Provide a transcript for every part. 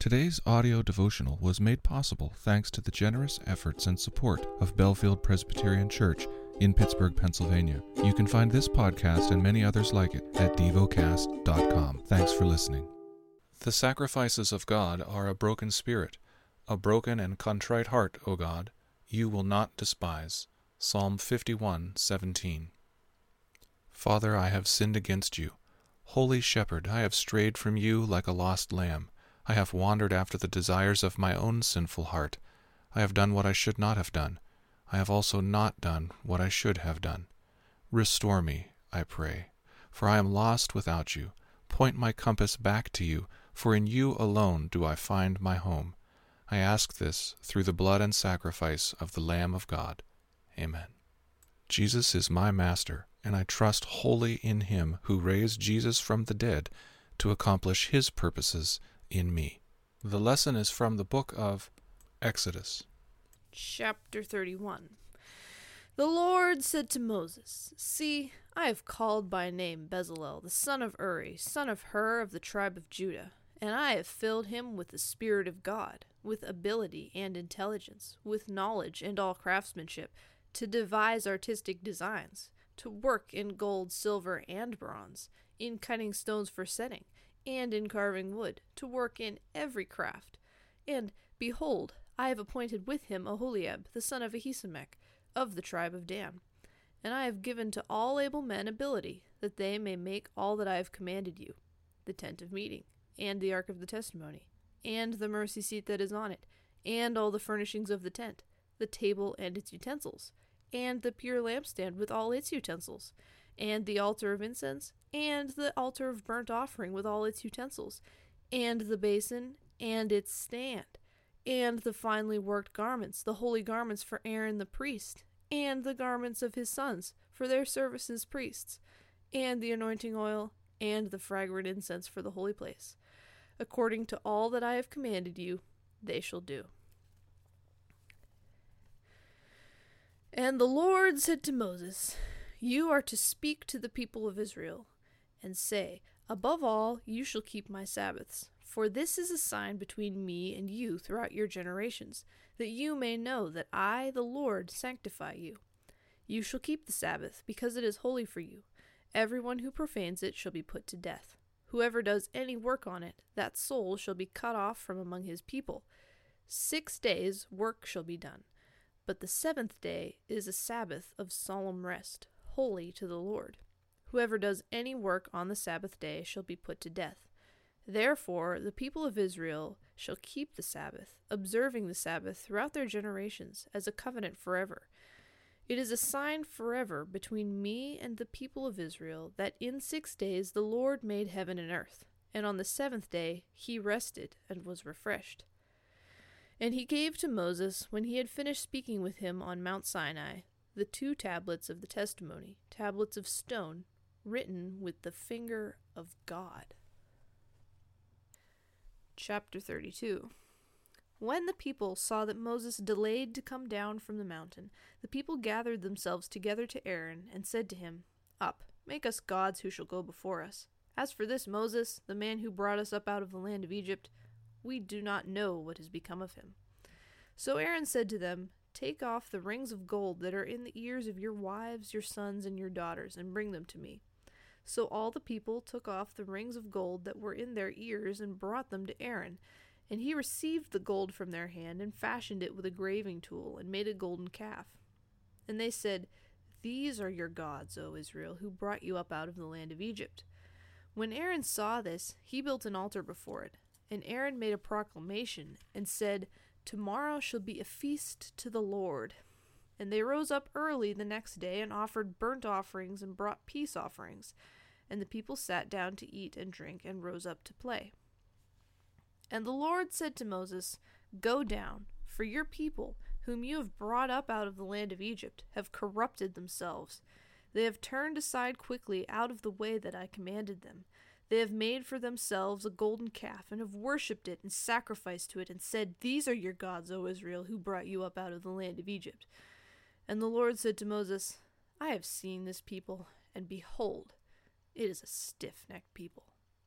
Today's audio devotional was made possible thanks to the generous efforts and support of Bellefield Presbyterian Church in Pittsburgh, Pennsylvania. You can find this podcast and many others like it at devocast.com. Thanks for listening. The sacrifices of God are a broken spirit, a broken and contrite heart, O God, you will not despise. Psalm 51:17. Father, I have sinned against you. Holy Shepherd, I have strayed from you like a lost lamb. I have wandered after the desires of my own sinful heart. I have done what I should not have done. I have also not done what I should have done. Restore me, I pray, for I am lost without you. Point my compass back to you, for in you alone do I find my home. I ask this through the blood and sacrifice of the Lamb of God. Amen. Jesus is my Master, and I trust wholly in Him who raised Jesus from the dead to accomplish His purposes in me. The lesson is from the book of Exodus. Chapter 31. The Lord said to Moses, See, I have called by name Bezalel, the son of Uri, son of Hur of the tribe of Judah, and I have filled him with the Spirit of God, with ability and intelligence, with knowledge and all craftsmanship, to devise artistic designs, to work in gold, silver, and bronze, in cutting stones for setting, and in carving wood, to work in every craft. And, behold, I have appointed with him Aholiab, the son of Ahisamach, of the tribe of Dan. And I have given to all able men ability, that they may make all that I have commanded you, the tent of meeting, and the ark of the testimony, and the mercy seat that is on it, and all the furnishings of the tent, the table and its utensils, and the pure lampstand with all its utensils, and the altar of incense, and the altar of burnt offering with all its utensils, and the basin, and its stand, and the finely worked garments, the holy garments for Aaron the priest, and the garments of his sons for their service as priests, and the anointing oil, and the fragrant incense for the holy place. According to all that I have commanded you, they shall do. And the Lord said to Moses, You are to speak to the people of Israel, and say, Above all, you shall keep my Sabbaths, for this is a sign between me and you throughout your generations, that you may know that I, the Lord, sanctify you. You shall keep the Sabbath, because it is holy for you. Everyone who profanes it shall be put to death. Whoever does any work on it, that soul shall be cut off from among his people. 6 days work shall be done. But the 7th day is a Sabbath of solemn rest, holy to the Lord. Whoever does any work on the Sabbath day shall be put to death. Therefore the people of Israel shall keep the Sabbath, observing the Sabbath throughout their generations, as a covenant forever. It is a sign forever between me and the people of Israel, that in 6 days the Lord made heaven and earth, and on the 7th day he rested and was refreshed. And he gave to Moses, when he had finished speaking with him on Mount Sinai, the 2 tablets of the testimony, tablets of stone, written with the finger of God. Chapter 32. When the people saw that Moses delayed to come down from the mountain, the people gathered themselves together to Aaron, and said to him, Up, make us gods who shall go before us. As for this Moses, the man who brought us up out of the land of Egypt, we do not know what has become of him. So Aaron said to them, Take off the rings of gold that are in the ears of your wives, your sons, and your daughters, and bring them to me. So all the people took off the rings of gold that were in their ears and brought them to Aaron. And he received the gold from their hand and fashioned it with a graving tool and made a golden calf. And they said, These are your gods, O Israel, who brought you up out of the land of Egypt. When Aaron saw this, he built an altar before it. And Aaron made a proclamation and said, Tomorrow shall be a feast to the Lord. And they rose up early the next day and offered burnt offerings and brought peace offerings. And the people sat down to eat and drink and rose up to play. And the Lord said to Moses, Go down, for your people, whom you have brought up out of the land of Egypt, have corrupted themselves. They have turned aside quickly out of the way that I commanded them. They have made for themselves a golden calf, and have worshipped it, and sacrificed to it, and said, These are your gods, O Israel, who brought you up out of the land of Egypt. And the Lord said to Moses, I have seen this people, and behold, it is a stiff-necked people.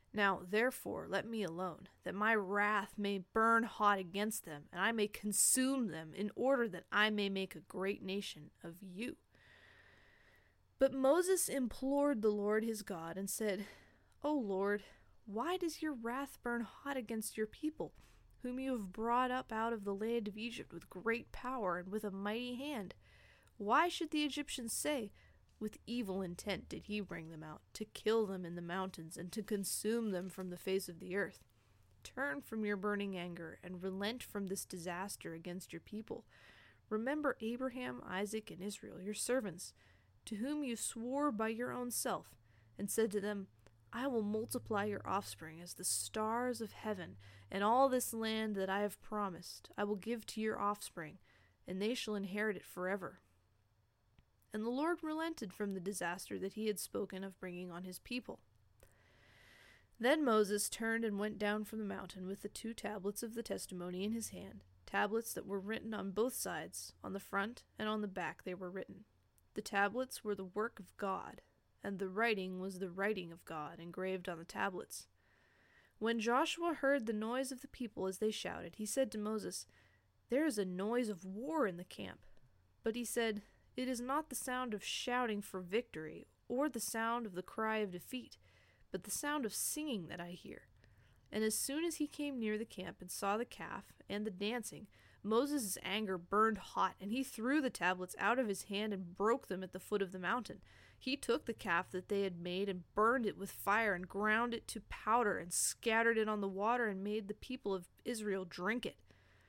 Now, therefore, let me alone, that my wrath may burn hot against them, and I may consume them, in order that I may make a great nation of you." But Moses implored the Lord his God and said, "O Lord, why does your wrath burn hot against your people, whom you have brought up out of the land of Egypt with great power and with a mighty hand? Why should the Egyptians say, 'With evil intent did he bring them out, to kill them in the mountains and to consume them from the face of the earth'? Turn from your burning anger and relent from this disaster against your people. Remember Abraham, Isaac, and Israel, your servants, to whom you swore by your own self, and said to them, 'I will multiply your offspring as the stars of heaven, and all this land that I have promised I will give to your offspring, and they shall inherit it forever.' And the Lord relented from the disaster that he had spoken of bringing on his people. Then Moses turned and went down from the mountain with the 2 tablets of the testimony in his hand, tablets that were written on both sides, on the front and on the back they were written. The tablets were the work of God, and the writing was the writing of God engraved on the tablets. When Joshua heard the noise of the people as they shouted, he said to Moses, 'There is a noise of war in the camp.' But he said, 'It is not the sound of shouting for victory, or the sound of the cry of defeat, but the sound of singing that I hear.' And as soon as he came near the camp and saw the calf and the dancing, Moses' anger burned hot, and he threw the tablets out of his hand and broke them at the foot of the mountain. He took the calf that they had made and burned it with fire and ground it to powder and scattered it on the water and made the people of Israel drink it.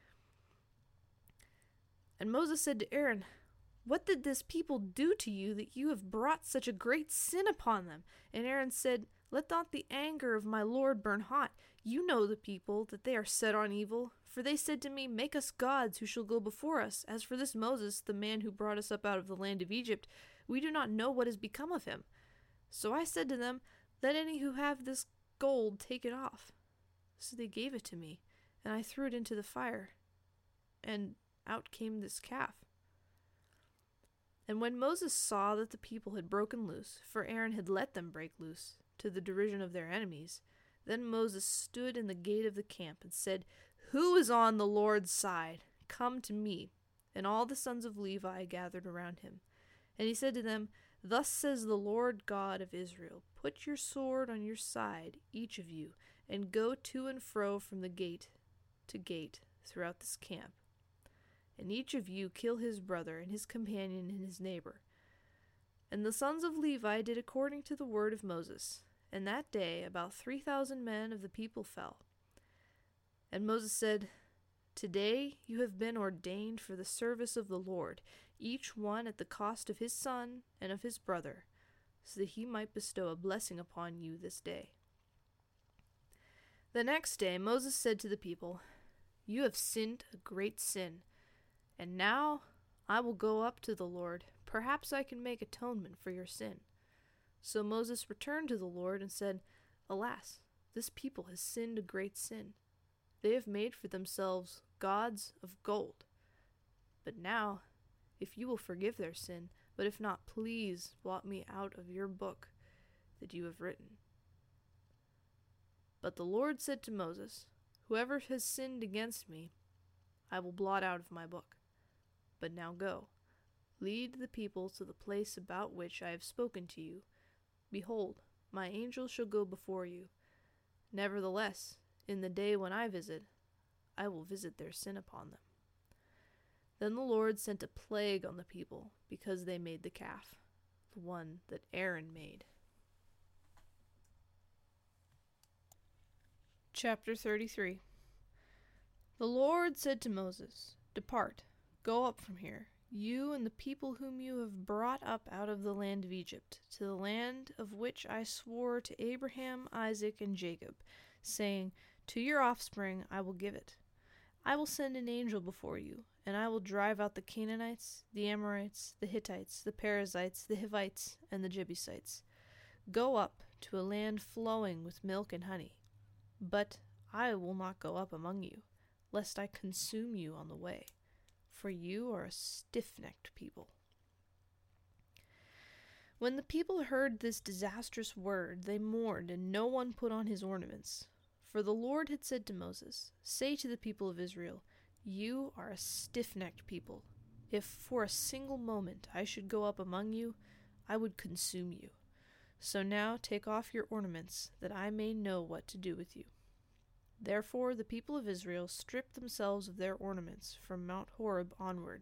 And Moses said to Aaron, 'What did this people do to you that you have brought such a great sin upon them?' And Aaron said, 'Let not the anger of my Lord burn hot. You know the people, that they are set on evil. For they said to me, Make us gods who shall go before us. As for this Moses, the man who brought us up out of the land of Egypt, we do not know what has become of him.' So I said to them, Let any who have this gold take it off. So they gave it to me, and I threw it into the fire, and out came this calf. And when Moses saw that the people had broken loose, for Aaron had let them break loose, to the derision of their enemies, then Moses stood in the gate of the camp and said, 'Who is on the Lord's side? Come to me.' And all the sons of Levi gathered around him. And he said to them, 'Thus says the Lord God of Israel, Put your sword on your side, each of you, and go to and fro from the gate to gate throughout this camp. And each of you kill his brother and his companion and his neighbor.' And the sons of Levi did according to the word of Moses. And that day about 3,000 men of the people fell. And Moses said, 'Today you have been ordained for the service of the Lord, each one at the cost of his son and of his brother, so that he might bestow a blessing upon you this day.' The next day Moses said to the people, 'You have sinned a great sin, and now I will go up to the Lord. Perhaps I can make atonement for your sin.' So Moses returned to the Lord and said, 'Alas, this people has sinned a great sin. They have made for themselves gods of gold. But now, if you will forgive their sin, but if not, please blot me out of your book that you have written.' But the Lord said to Moses, 'Whoever has sinned against me, I will blot out of my book. But now go, lead the people to the place about which I have spoken to you. Behold, my angel shall go before you. Nevertheless, in the day when I visit, I will visit their sin upon them.' Then the Lord sent a plague on the people, because they made the calf, the one that Aaron made." Chapter 33. The Lord said to Moses, "Depart, go up from here, you and the people whom you have brought up out of the land of Egypt, to the land of which I swore to Abraham, Isaac, and Jacob, saying, To your offspring I will give it. I will send an angel before you, and I will drive out the Canaanites, the Amorites, the Hittites, the Perizzites, the Hivites, and the Jebusites. Go up to a land flowing with milk and honey. But I will not go up among you, lest I consume you on the way, for you are a stiff-necked people." When the people heard this disastrous word, they mourned, and no one put on his ornaments. For the Lord had said to Moses, "Say to the people of Israel, you are a stiff-necked people. If for a single moment I should go up among you, I would consume you. So now take off your ornaments, that I may know what to do with you." Therefore the people of Israel stripped themselves of their ornaments from Mount Horeb onward.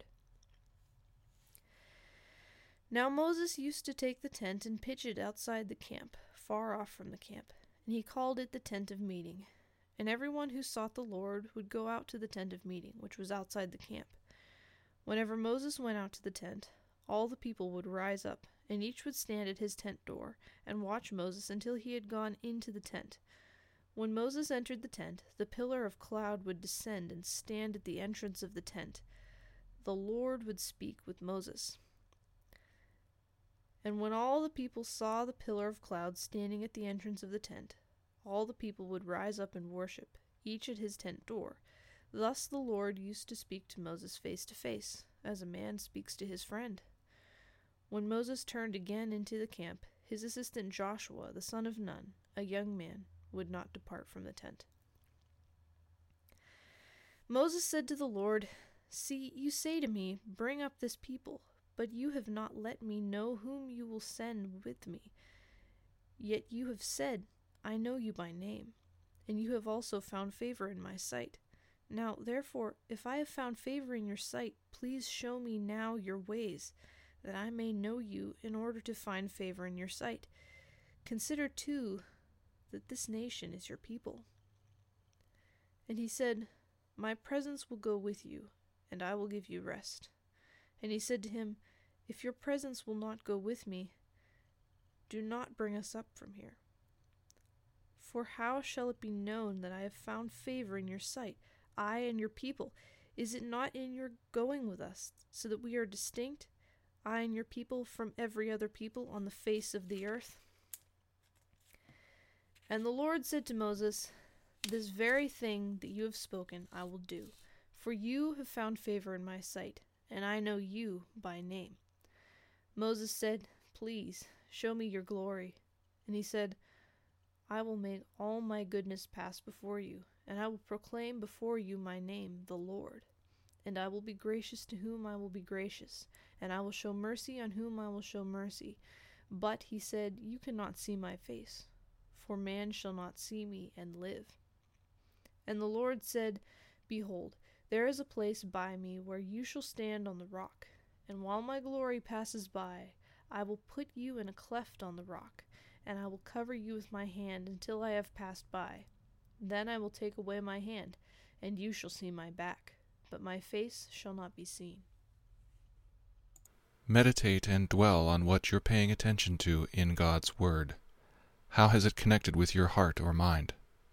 Now Moses used to take the tent and pitch it outside the camp, far off from the camp, and he called it the tent of meeting. And everyone who sought the Lord would go out to the tent of meeting, which was outside the camp. Whenever Moses went out to the tent, all the people would rise up, and each would stand at his tent door, and watch Moses until he had gone into the tent. When Moses entered the tent, the pillar of cloud would descend and stand at the entrance of the tent. The Lord would speak with Moses. And when all the people saw the pillar of cloud standing at the entrance of the tent, all the people would rise up and worship, each at his tent door. Thus the Lord used to speak to Moses face to face, as a man speaks to his friend. When Moses turned again into the camp, his assistant Joshua, the son of Nun, a young man, would not depart from the tent. Moses said to the Lord, "See, you say to me, 'Bring up this people,' but you have not let me know whom you will send with me. Yet you have said, 'I know you by name,' and you have also found favor in my sight. Now, therefore, if I have found favor in your sight, please show me now your ways, that I may know you in order to find favor in your sight. Consider, too, that this nation is your people." And he said, "My presence will go with you, and I will give you rest." And he said to him, "If your presence will not go with me, do not bring us up from here. For how shall it be known that I have found favor in your sight, I and your people? Is it not in your going with us, so that we are distinct, I and your people, from every other people on the face of the earth?" And the Lord said to Moses, "This very thing that you have spoken I will do, for you have found favor in my sight, and I know you by name." Moses said, "Please, show me your glory." And he said, "I will make all my goodness pass before you, and I will proclaim before you my name, the Lord. And I will be gracious to whom I will be gracious, and I will show mercy on whom I will show mercy. But," he said, "you cannot see my face, for man shall not see me and live." And the Lord said, "Behold, there is a place by me where you shall stand on the rock, and while my glory passes by, I will put you in a cleft on the rock, and I will cover you with my hand until I have passed by. Then I will take away my hand, and you shall see my back, but my face shall not be seen." Meditate and dwell on what you're paying attention to in God's Word. How has it connected with your heart or mind?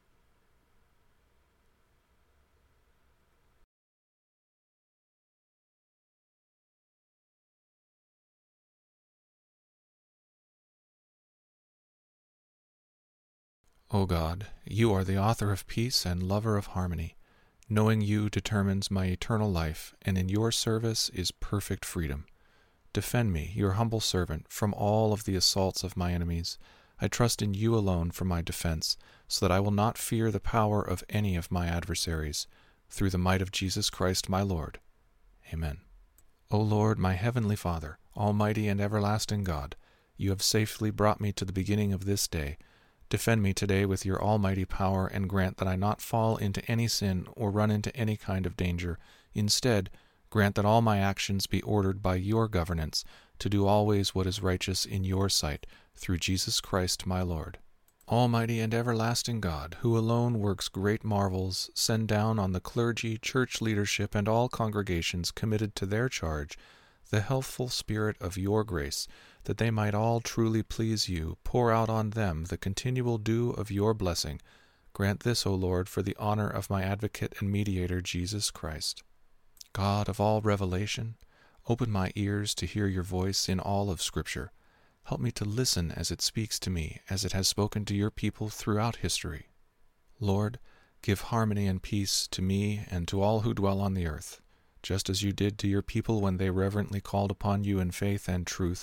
O God, you are the author of peace and lover of harmony. Knowing you determines my eternal life, and in your service is perfect freedom. Defend me, your humble servant, from all of the assaults of my enemies. I trust in you alone for my defense, so that I will not fear the power of any of my adversaries. Through the might of Jesus Christ my Lord. Amen. O Lord, my heavenly Father, almighty and everlasting God, you have safely brought me to the beginning of this day. Defend me today with your almighty power, and grant that I not fall into any sin or run into any kind of danger. Instead, grant that all my actions be ordered by your governance, to do always what is righteous in your sight, through Jesus Christ my Lord. Almighty and everlasting God, who alone works great marvels, send down on the clergy, church leadership, and all congregations committed to their charge the healthful spirit of your grace, that they might all truly please you. Pour out on them the continual dew of your blessing. Grant this, O Lord, for the honor of my advocate and mediator, Jesus Christ. God of all revelation, open my ears to hear your voice in all of Scripture. Help me to listen as it speaks to me, as it has spoken to your people throughout history. Lord, give harmony and peace to me and to all who dwell on the earth. Just as you did to your people when they reverently called upon you in faith and truth,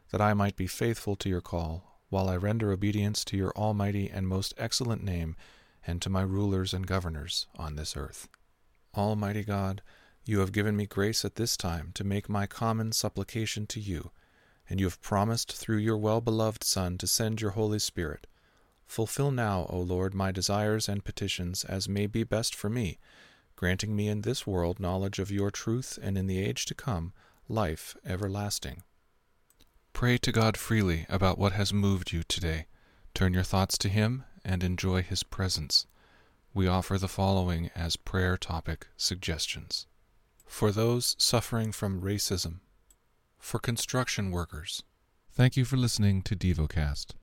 that I might be faithful to your call, while I render obedience to your almighty and most excellent name, and to my rulers and governors on this earth. Almighty God, you have given me grace at this time to make my common supplication to you, and you have promised through your well-beloved Son to send your Holy Spirit. Fulfill now, O Lord, my desires and petitions as may be best for me, granting me in this world knowledge of your truth, and in the age to come, life everlasting. Pray to God freely about what has moved you today. Turn your thoughts to Him and enjoy His presence. We offer the following as prayer topic suggestions. For those suffering from racism. For construction workers. Thank you for listening to DevoCast.